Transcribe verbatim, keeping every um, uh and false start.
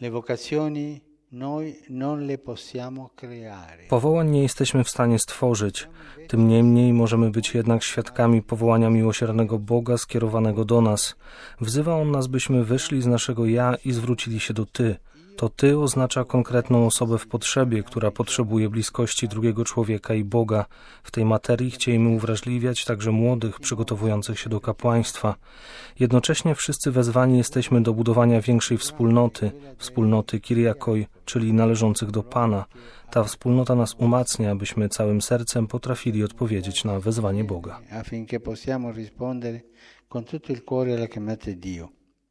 Le vocazioni noi non le possiamo creare. Powołań nie jesteśmy w stanie stworzyć, tym niemniej możemy być jednak świadkami powołania miłosiernego Boga skierowanego do nas. Wzywa On nas, byśmy wyszli z naszego ja i zwrócili się do Ty. To Ty oznacza konkretną osobę w potrzebie, która potrzebuje bliskości drugiego człowieka i Boga. W tej materii chcielibyśmy uwrażliwiać także młodych przygotowujących się do kapłaństwa. Jednocześnie wszyscy wezwani jesteśmy do budowania większej wspólnoty, wspólnoty Kyriakoi, czyli należących do Pana. Ta wspólnota nas umacnia, abyśmy całym sercem potrafili odpowiedzieć na wezwanie Boga. Affinché possiamo rispondere con tutto il cuore alla chiamata di Dio.